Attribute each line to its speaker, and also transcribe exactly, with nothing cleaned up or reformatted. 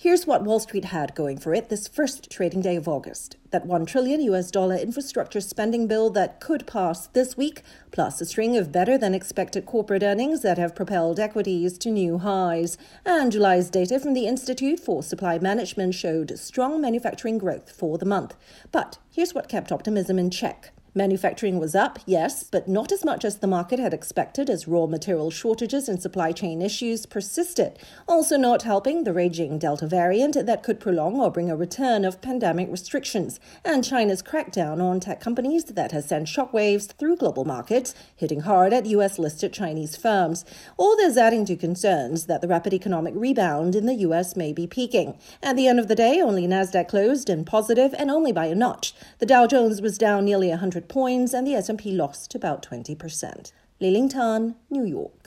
Speaker 1: Here's what Wall Street had going for it this first trading day of August. That one trillion U S dollar infrastructure spending bill that could pass this week, plus a string of better-than-expected corporate earnings that have propelled equities to new highs. And July's data from the Institute for Supply Management showed strong manufacturing growth for the month. But here's what kept optimism in check. Manufacturing was up, yes, but not as much as the market had expected as raw material shortages and supply chain issues persisted. Also not helping the raging Delta variant that could prolong or bring a return of pandemic restrictions, and China's crackdown on tech companies that has sent shockwaves through global markets, hitting hard at U S-listed Chinese firms. All this adding to concerns that the rapid economic rebound in the U S may be peaking. At the end of the day, only Nasdaq closed in positive and only by a notch. The Dow Jones was down nearly one hundred points and the S and P lost about twenty percent. Li Ling Tan, New York.